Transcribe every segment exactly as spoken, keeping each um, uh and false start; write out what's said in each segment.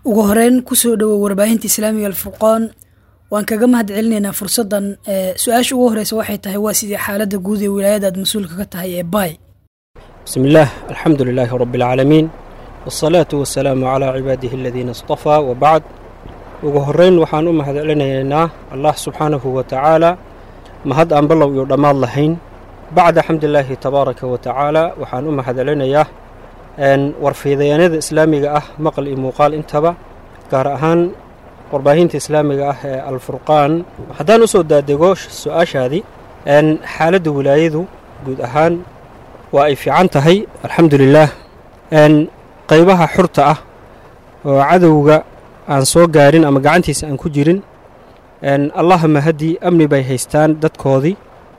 ugu horeyn ku soo dhawow warbaahinta Islaamiga Al-Furqaan waan kaga mahad celinaynaa fursadan su'aasha ugu horeysa waxay tahay waa sidii xaaladda guud ee wilaayada aad mas'uulka ka tahay ee Bay. Bismillah, alhamdulillah rabbil alamin, wassalatu wassalamu ala ibadihi alladhina istafa wa ba'd. ugu horeyn waxaan u mahad celinaynaa Allah subhanahu wa ta'ala mahad aan balow iyo dhamaad lahayn. bacda hamdillahi tabaaraka wa ta'ala waxaan u mahad celinayaa een warfiidayaanada islaamiga ah maqal iyo muuqaal intaba gaar ahaan warbaahinta islaamiga ah ee Al-Furqaan. haddaan u soo daadego su'aashaadii een xaaladda wilaayadu guud ahaan waa ay fiican tahay alxamdulillaah. een qaybaha xurta ah oo cadowga aan soo gaarin ama gacantiisa aan ku jirin een allahumma hadi amni bay haystaan dadkoodii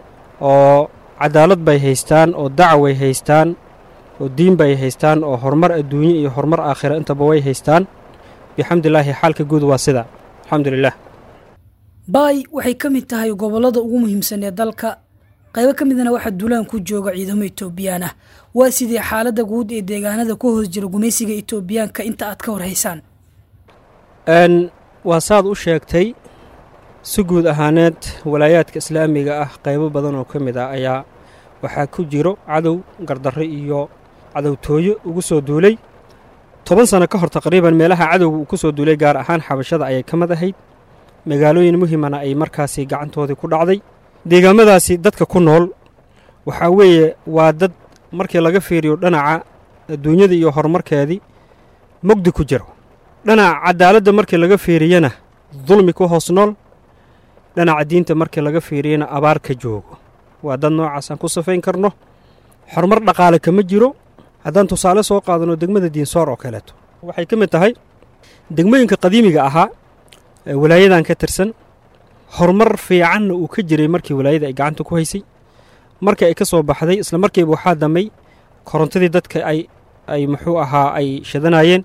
oo cadaalad bay haystaan oo dacway haystaan oo diin bay haystaan oo horumar adduunyo iyo horumar aakhira intaba way haystaan bixamdillaahi xaalka guud waa sida alxamdulillaah. Bay waxay ka mid tahay gobolada ugu muhiimsan ee dalka qaybo ka midna waxa duulaan ku jooga ciidamo Itoobiyaan ah. waa sidii xaaladda guud ee deegaanada ku hoos jira gumaysiga Itoobiyaanka inta aad ka warhaysan. een waa saad u sheegtay si guud ahaaneed walaayaadka islaamiga ah qaybo badan oo ka mid ah ayaa waxaa ku jiro cadow gardarro iyo cadowtooyo ugu soo duulay toban sano ka hor taqriiban meelaha cadowga uu ku soo duulay gaar ahaan xabashada ayay ka mid ahayd magaalooyin muhiimana ay markaasi gacantoodii ku dhacday. deegaamadaasi dadka ku nool waxaa weeye waa dad markii laga fiiriyo dhinaca adduunyada iyo horumarkeedii mugdi ku jiro, dhinaca cadaaladda markii laga fiiriyana dulmi ku hoos nool, dhinaca diinta markii laga fiiriyana abaar ka joogo. waa dad noocaas aan ku safayn karno. horumar dhaqaale kama jiro. haddaan tusaale soo qaadano degmada Diinsoor oo kaleeto waxay ka mid tahay degmooyinka qadiimiga ahaa ee walaayadan ka tirsan. horumar fiicanna uu ka jiray markii walaayada ay gacanta ku haysay. markii ay ka soo baxday isla markiiba waxaa damay korontadii dadka ay ay muxuu ahaa ay shadanayeen.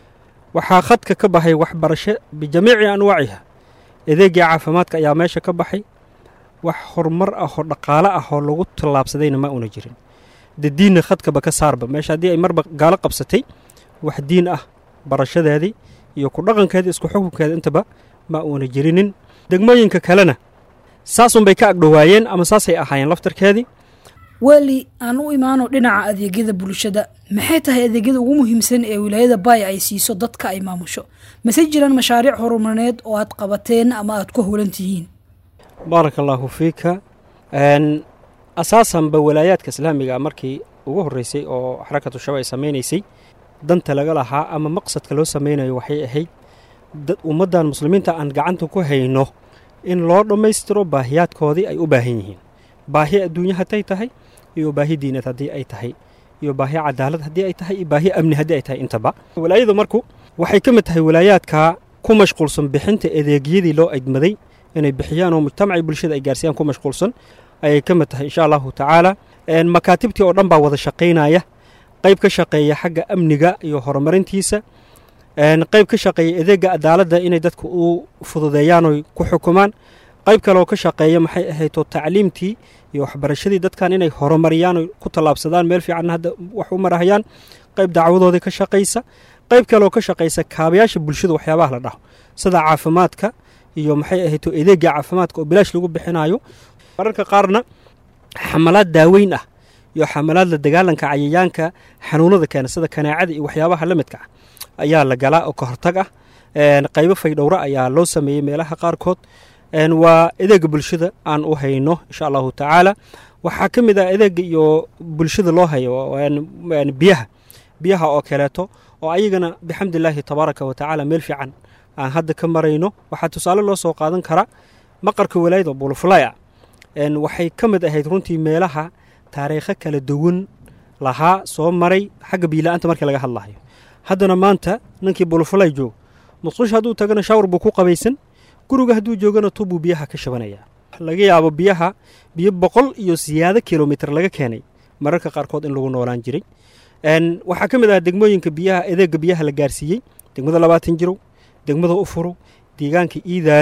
waxaa khadka ka baxay waxbarasho bijamiici anwaaciha. adeegii caafimaadka ayaa meesha ka baxay. wax horumar ah oo dhaqaale ah oo lagu tallaabsadayna ma una jirin. diinna khadkaba ka saarba meesha haddii ay marba gaalo qabsatay wax diin ah barashadeedii iyo ku dhaqankeedii isku xukunkeeda intaba ma una jirinin. degmooyinka kalena saasun bay ka agdhowaayeen ama saasay ahaayeen laftarkeedii. wali aan u imaano dhinaca adeegyada bulshada maxay tahay adeegyada ugu muhiimsan ee wilaayada Bay ay siiso dadka ay maamusho? mase jiraan mashaariic horumarineed oo aad qabateen ama aad ku howlantihiin? barakallahu fiika. een asaasan ba walaayaadka islaamiga markii ugu horeysay oo xarakatu shabaab ay sameeysay danta laga lahaa ama maqsadka loo sameeyo waxay ahayd dad ummadan muslimiinta aan gacanta ku hayno in loo dhameystiro baahiyaadkoodii ay u baahan yihiin. baahi adduunyo haday tahay iyo baahi diineed haddii ay tahay iyo baahi cadaalad haddii ay tahay iyo baahi amni haddii ay tahay intaba. walaayadu marku waxay ka mid tahay walaayaadka ku mashquulsan bixinta adeegyadii loo idmaday inay bixiyaan oo mujtamaca bulshada ay gaarsiiyaan ku mashquulsan ayay ka mid tahay insha Allahu tacaala. een makaatibtii oo dhan baa wada shaqeynaya, qayb ka shaqeeya xagga amniga iyo horumarintiisa, een qayb ka shaqeeya adeega cadaaladda inay dadku u fududeeyaan oo ku xukumaan, qayb kale oo ka shaqeeya maxay ahayd oo tacliimtii iyo waxbarashadii dadkan inay horumariyaan oo ku tallaabsadaan meel fiican hadda wax u marahayaan, qayb dacwadooda ka shaqeysa, qayb kale oo ka shaqeysa kaabayaasha bulshada waxyaabaha la dhaho sida caafimaadka iyo maxay ahayd oo adeega caafimaadka oo bilaash lagu bixinayo. mararka qaarna xamalaad daaweyn ah iyo xamalaad la dagaalanka cayayaanka xanuunada keena sida kanaacada iyo waxyaabaha la midka ah ayaa la galaa oo ka hortag ah. een qaybo faydhowra ayaa loo sameeyay meelaha qaarkood. een waa adeega bulshada aan u hayno insha Allahu tacaala. waxaa ka mid ah adeega iyo bulshada loo hayo een biyaha biyaha oo kaleeto oo ayagana bixamdillaahi tabaaraka wa tacaala meel fiican aan hadda ka marayno. waxaa tusaale loo soo qaadan karaa maqarka walaayada Bulufulaya. een waxay ka mid ahayd runtii meelaha taariikho kala duwan lahaa soo maray xagga biilaanta markii laga hadlayo. haddana maanta ninkii Bulufulay joog musqusha hadduu tagana shawr buu ku qabaysan, guriga hadduu joogana tuubuu biyaha ka shabanaya. laga yaabo biyaha biyo boqol iyo siyaado kilomitir laga keenay mararka qaarkood in lagu noolaan jiray. een waxaa ka mid ah degmooyinka biyaha adeega biyaha la gaarsiiyey degmada labaatan jiro, degmada Ufuro, deegaanka Iidaale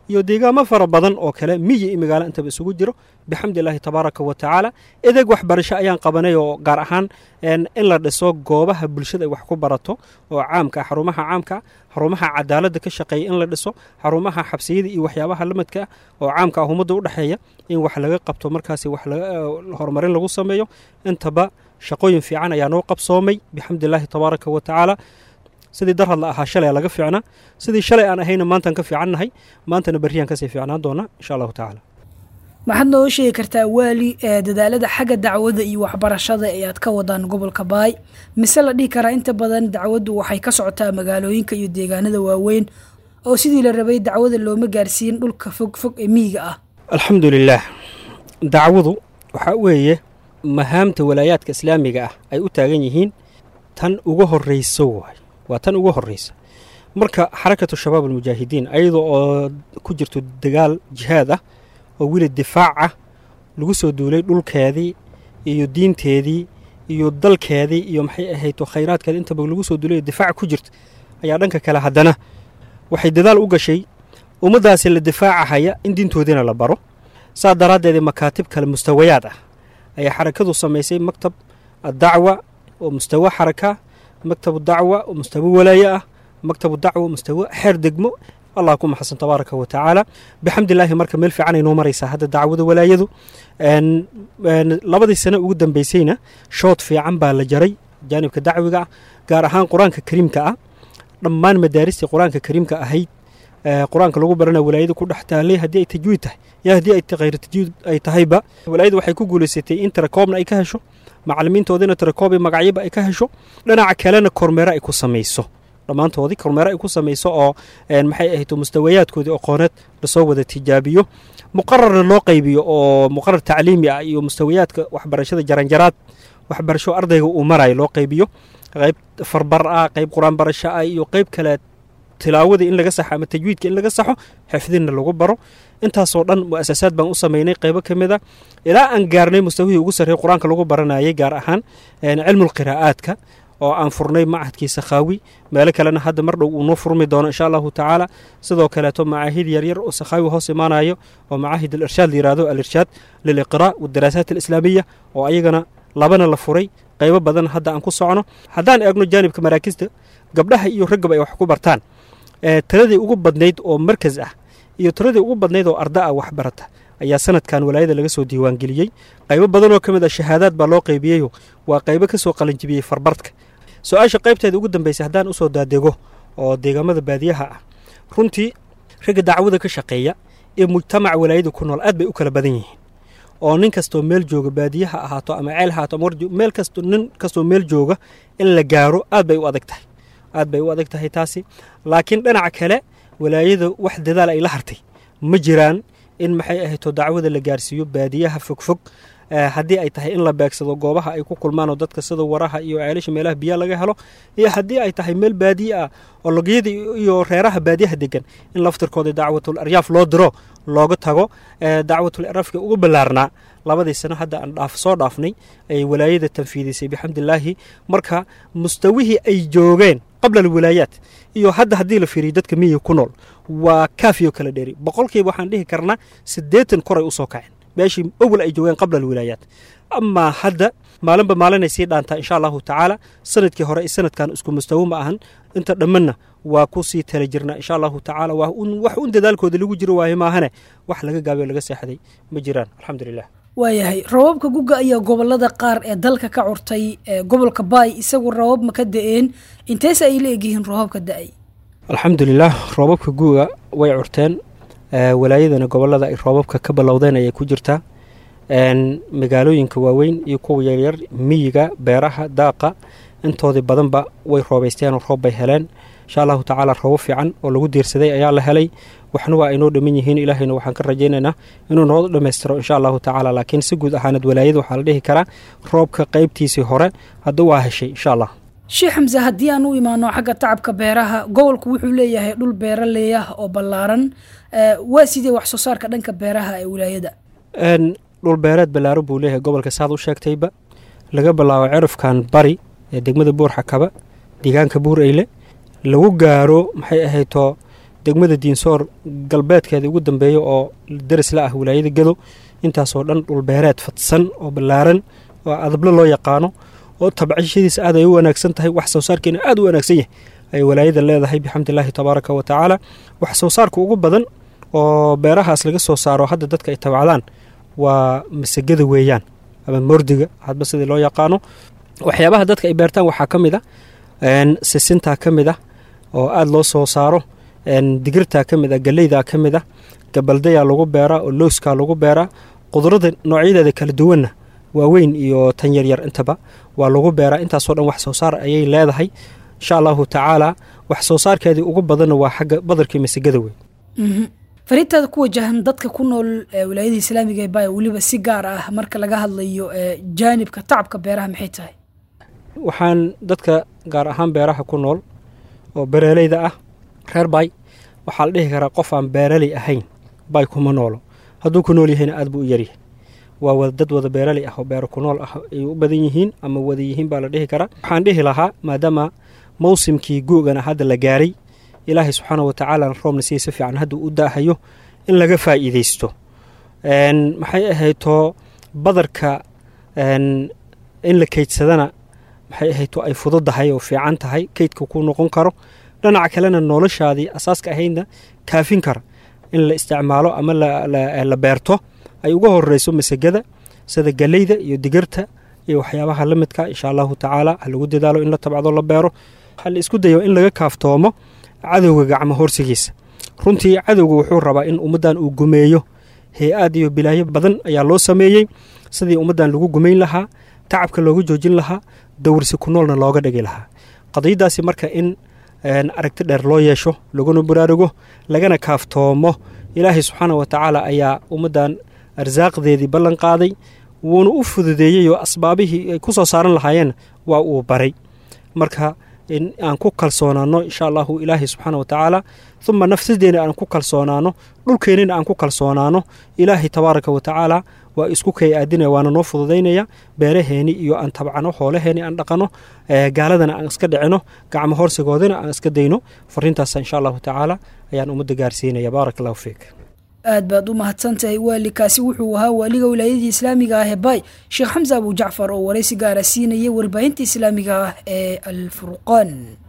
iyo deegaamo fara badan oo kale miyi iyo magaalo intaba isugu jiro bixamdillaahi tabaaraka wa tacaala edeeg waxbarasho ayaan qabanay oo gaar ahaan in la dhiso goobaha bulshada ay wax ku barato oo caamka ah xarumaha caamka xarumaha cadaaladda ka shaqeeya in la dhiso xarumaha xabsiyada iyo waxyaabaha lamadka ah oo caamka ah ummadda u dhexeeya in wax laga qabto markaasi wax laga horumarin lagu sameeyo intaba shaqooyin fiican ayaa noo qabsoomay bixamdillaahi tabaaraka wa tacaala sidii dar hadla ahaa shalay laga fiicnaa sidii shalay aan ahayna maantaan ka fiicannahay maantana berriyaan kasii fiicnaan doona insha allahu tacaala maxaad noo sheegi kartaa waali ee dadaalada xagga dacwada iyo waxbarashada ee aad ka wadaan gobolka baay mise la dhihi karaa inta badan dacwaddu waxay ka socotaa magaalooyinka iyo deegaanada waaweyn oo sidii la rabay dacwada looma gaarsiin dhulka fog fog ee miyiga ah alxamdulilaah dacwadu waxaa weeye mahaamta walaayaadka islaamiga ah ay u taagan yihiin tan ugu horrayso waay waa tan ugu horraysa marka xarakatu shabaab almujaahidiin ayadoo oo ku jirto dagaal jihaad ah oo weli difaac ah lagu soo duulay dhulkeedii iyo diinteedii iyo dalkeedii iyo maxay ahayto khayraadkeeda intaba lagu soo duulay difaac ku jirta ayaa dhanka kale haddana waxay dadaal u gashay ummaddaasi la difaacahaya in diintoodiina la baro saa daraaddeed makaatib kale mustawayaad ah ayaa xarakadu samaysay maktab addacwa oo mustawa xaraka maktabu dacwa oo mustawa walaaye ah maktabu dacwa mustawa xeer degmo allah ku maxasan tabaaraka wa tacaala bixamdillaahi marka meel fiican ay noo maraysaa hadda dacwada walaayadu labadii sano ugu dambaysayna shood fiican baa la jaray jaanibka dacwiga ah gaar ahaan qur-aanka kariimka ah dhammaan madaaristii qur-aanka kariimka ahayd qur-aanka lagu barana walaayada ku dhex taalay haddii ay tajwiid tahay yaa haddii ay khayr tajwiid ay tahayba walaayadu waxay ku guulaysatay in tirakoobna ay ka hesho macallimiintoodina tirakoob iyo magacyaba ay ka hesho dhinaca kalena kormeero ay ku samayso dhammaantoodii kormeero ay ku samayso oo maxay ahayto mustawayaadkoodii aqooneed lasoo wada tijaabiyo muqararna loo qaybiyo oo muqarar tacliimi ah iyo mustawayaadka waxbarashada jaranjaraad waxbarasho ardayga uu marayo loo qaybiyo qayb farbar ah qayb qur-aan barasho ah iyo qayb kale tilaawadii in laga saxo ama tajwiidka in laga saxo xifdinna lagu baro intaasoo dhan mu'asasaad baan u samaynay qaybo ka mid a ilaa aan gaarnay mustawihii ugu sarreey qur-aanka lagu baranayay gaar ahaan cilmulqiraa'aadka oo aan furnay macahadkii sakhaawi meelo kalena hadda mar dhow uu noo furmi doono insha allahu tacaala sidoo kaleeto macaahid yaryar oo sakhaawi hoos imaanayo oo macaahid alirshaad la yihahdo alirshaad liliqraa' wadaraasaat alislaamiya oo ayagana labana la furay qaybo badan hadda aan ku socno haddaan eegno jaanibka maraakista gabdhaha iyo raggaba ay wax ku bartaan tiradii ugu badnayd oo markas ah iyo tiradii ugu badnayd oo arda ah waxbarata ayaa sanadkan walaayada laga soo diiwaangeliyey qaybo badan oo ka mid ah shahaadaad baa loo qaybiyeyo waa qaybo ka soo qalanjibiyey farbartka su-aasha qaybteeda ugu dambaysay haddaan u soo daadego oo deegaamada baadiyaha ah runtii ragga dacwada ka shaqeeya ee mujtamaca walaayada ku nool aad bay u kala badan yihiin oo nin kastoo meel jooga baadiyaha ahaato ama ceel ahaato ama meel kasto nin kastoo meel jooga in la gaaro aad bay u adag tahay aad bay u adag tahay taasi laakiin dhinaca kale walaayada wax dadaal ay la hartay ma jiraan in maxay ahayto dacwada la gaarsiiyo baadiyaha fogfog haddii ay tahay in la beegsado goobaha ay ku kulmaan oo dadka sida waraha iyo ceelasha meelaha biyaha laga helo iyo haddii ay tahay meel baadiye ah oo logiyada iyo reeraha baadiyaha degan in laftirkooda dacwatul aryaaf loo diro looga tago dacwatul aryaafka ugu ballaarnaa labadii sano hadda aan dhaaf soo dhaafnay ay walaayada tanfiidisay bixamdillaahi marka mustawihii ay joogeen qabla alwilaayaat iyo hadda haddii la fiiriyo dadka miyiga ku nool waa kaafiyo kala dheeri boqolkiiba waxaan dhihi karnaa siddeetan koray u soo kaceen meeshii awal ay joogeen qabla alwilaayaat amaa hadda maalinba maalinay sii dhaantaa insha allahu tacaala sanadkii hore sanadkan isku mustawo ma ahan inta dhammanna waa ku sii tala jirnaa insha allahu tacaala wax un dadaalkooda lagu jiro waaye maahane wax laga gaabiyo laga seexday ma jiraan alxamdulilah waayahay roobabka guga ayaa gobolada qaar ee dalka ka curtay gobolka baay isagu roobab ma ka da-een inteese ay la egyihiin roobabka da-ay alxamdulilah roobabka guga way curteen walaayadana gobolada ay roobabka ka balowdeen ayay ku jirtaa magaalooyinka waaweyn iyo kuwa yaryar miyiga beeraha daaqa intoodii badanba way roobaysteen oo roob bay heleen insha allahu tacaala roobo fiican oo lagu diirsaday ayaa la helay waxna waa aynoo dhamman yihiin ilaahayna waxaan ka rajaynaynaa inuu noo dhammaystiro insha allahu tacaala laakiin si guud ahaanad walaayada waxaa la dhihi karaa roobka qaybtiisii hore hadda waa heshay insha allah sheekh xamse haddii aan u imaano xagga tacabka beeraha gobolku wuxuu leeyahay dhul beeraley ah oo ballaaran waa sidee wax soo saarka dhanka beeraha ee wilaayada dhul beereed ballaaran buu leeyahay gobolka saad u sheegtayba laga bilaabo cirifkan bari ee degmada buur xakaba deegaanka buur eyle lagu gaaro maxay ahayto degmada diinsoor galbeedkeeda ugu dambeeya oo daris la ah wilaayada Gado intaasoo dhan dhulbeereed fadsan oo ballaaran oo adabla loo yaqaano oo tabcishadiisa aad ay u wanaagsan tahay wax soo saarkeena aad u wanaagsan yahay ay wilaayada leedahay bixamdillaahi tabaaraka wa tacaala wax soo saarka ugu badan oo beerahaas laga soo saaro hadda dadka ay tabacdaan waa masagada weeyaan ama mordiga hadba sidii loo yaqaano waxyaabaha dadka ay beertaan waxaa ka mid ah sisintaa ka mid ah oo aad loo soo saaro digirtaa ka mid ah galeydaa ka mid ah gabaldayaa lagu beeraa oo looskaa lagu beeraa qudrada noocyadeeda kala duwanna waaweyn iyo tan yaryar intaba waa lagu beeraa intaasoo dhan wax soo saar ayay leedahay insha allahu tacaala wax soo saarkeedii ugu badanna waa xagga badarkii masagada wey fariintaada ku wajahan dadka ku nool wilaayada islaamiga ee Bay waliba si gaar ah marka laga hadlayo jaanibka tacabka beeraha maxay tahay waxaan dadka gaar ahaan beeraha ku nool oo beeraleyda ah reer Bay waxaa la dhihi karaa qof aan beeraley ahayn Bay kuma noolo hadduu ku nool yahayna aad buu u yaryahay waa wada dad wada beeraley ah oo beero ku nool ah ay u badan yihiin ama wada yihiin baa la dhihi karaa waxaan dhihi lahaa maadaama mawsimkii guugana hadda la gaaray ilaahay subxaanahu wa tacaala roobna si si fiican hadda u daahayo in laga faa'iideysto een maxay ahayto badarka een in la kaydsadana maxay ahayto ay fududahay oo fiican tahay kaydka ku noqon karo dhinaca kalena noloshaadii asaaska ahaydna kaafin kara in la isticmaalo ama la, la, la beerto ay uga horeyso masagada sida galeyda iyo digirta iyo waxyaabaha la midka insha allahu tacaala ha lagu dadaalo in la tabcado la beero waxa la isku dayo in laga kaaftoomo cadowga gacmo horsigiisa runtii cadowga wuxuu rabaa in ummadan uu gumeeyo hay-ad iyo bilaayo badan ayaa loo sameeyey sidii ummadan lagu gumeyn lahaa tacabka looga joojin lahaa dowrsi ku noolna looga dhigi lahaa qadiyadaasi marka in aragti dheer loo yeesho laguna buraarugo lagana kaaftoomo ilaahay subxaana wa tacaala ayaa ummadan arsaaqdeedii ballan qaaday wuuna u fududeeyey oo asbaabihii ay ku soo saaran lahaayeen waa uu baray marka in aan ku kalsoonaano insha allahu ilaahay subxaana wa tacaala uma nafsadeena aan ku kalsoonaano dhulkeennina aan ku kalsoonaano ilaahay tabaaraka wa tacaala waa isku kay aadinaya waana noo fududaynaya beeraheeni iyo aan tabcano xoolaheeni aan dhaqano gaaladana aan iska dhicino gacmo horsigoodana aan iska dayno fariintaas insha allahu tacaala ayaan ummadda gaarsiinaya baaraka allahu fiik aad baad u mahadsantahay waalikaasi wuxuu ahaa waaliga wilaayadii islaamiga ah ee Bay Sheekh Xamza Abu Jacfar oo waraysi gaara siinayay warbaahinta islaamiga ah ee Al Furqaan.